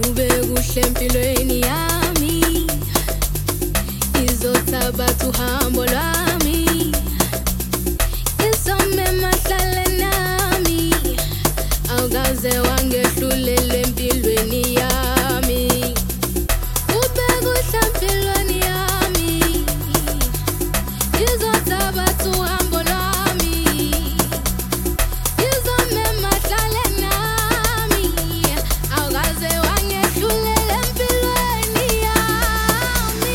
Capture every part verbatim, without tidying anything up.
Ube kuhle empilweni yami, izothabatha uhambo lwami, isome mahlale nami, awukaze wangehlulela empilweni yami. Ube kuhle empilweni yami, izothabatha uhambo lwami, isome mahlale nami, awukaze wangehlulela empilweni yami.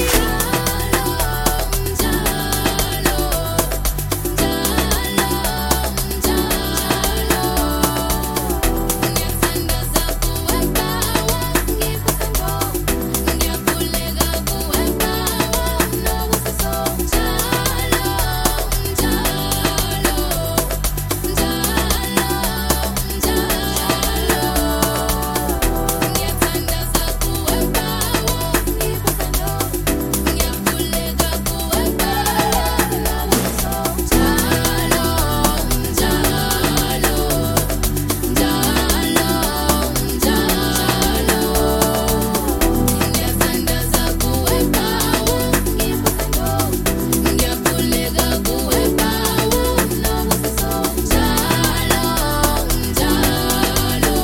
Njalo, njalo, njalo, ngiyathandaza kuwe Baba, ngikuthando, ngiyakhuleka kuwe Baba, nobusiso. Njalo, njalo, njalo, njalo, ngiyathandaza kuwe Baba, ngikuthando, ngiyakhuleka kuwe Baba, nobusiso. Njalo, njalo, njalo, njalo, ngiyathandaza kuwe Baba, ngikuthando, ngiyakhuleka kuwe Baba, nobusiso. Njalo, njalo,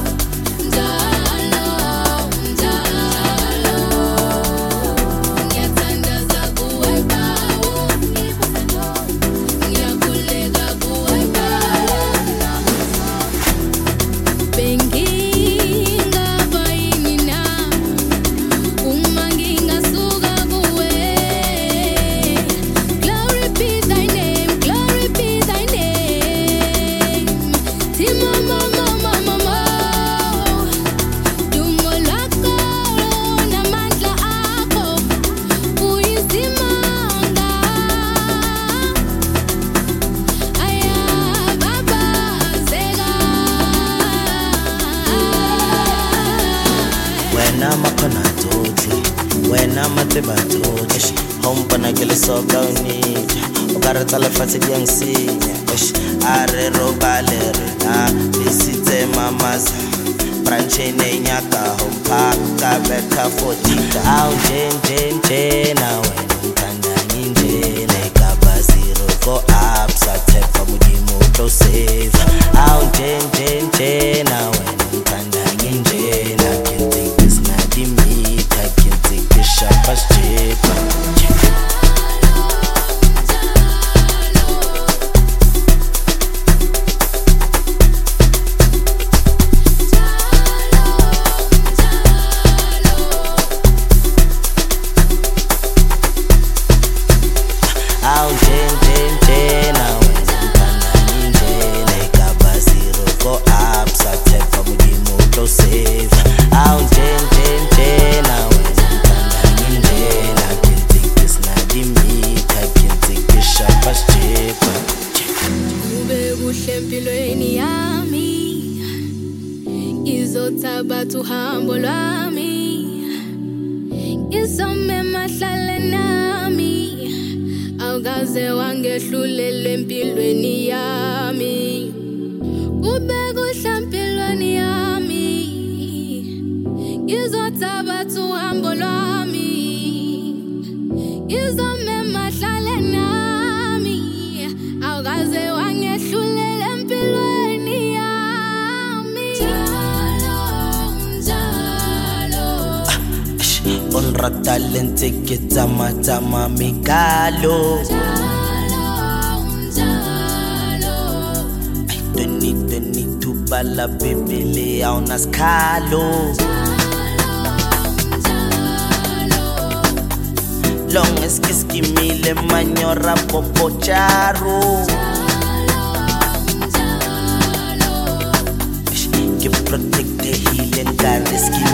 njalo, njalo, ngiyathandaza kuwe Baba, ngikuthando, ngiyakhuleka kuwe Baba, nobusiso. Bengingaba yini na uma ngingasuka kuwe. Glory be thy name, glory be thy name. Timo mama mama mo, dumo lako namandla akho uyisimanga. Ayababazeka. Wena makhona tsotlhe, wena mateba tsotlhe, hompona ke le soka o nija, o ka re tsa lefatshe di a ngsenya. A re robale rena isitse mamaza, branchene nyaka hompa ka betha fotika. Au jen jen jena wena mthandani njena ekaba zero go up sa tefa modimo tlo save. Au jen jen jena wena mthandani njena can't take this not the meat, I can't take this shop as cheaper. Au jen jen jena wena mthandani njena ekaba zero go up sa tefa modimo tlo save. Au jen jen jena wena mthandani njena can't take this not the meat, I can't take this shop as cheaper. Ube kuhle empilweni yami, izothabatha uhambo lwami, isome mahlale nami, awukaze wangehlulela empilweni yami. Ube kuhle empilweni yami, izothabatha uhambo lwami, isome mahlale nami, awukaze wangehlulela empilweni yami. Njalo, njalo, On ratalente ke tama tama mikalo. njalo, njalo, Ay toni toni tu bala bebele auna skalo. Long as kiskimile manyora popo charo. Ke protect the healing God is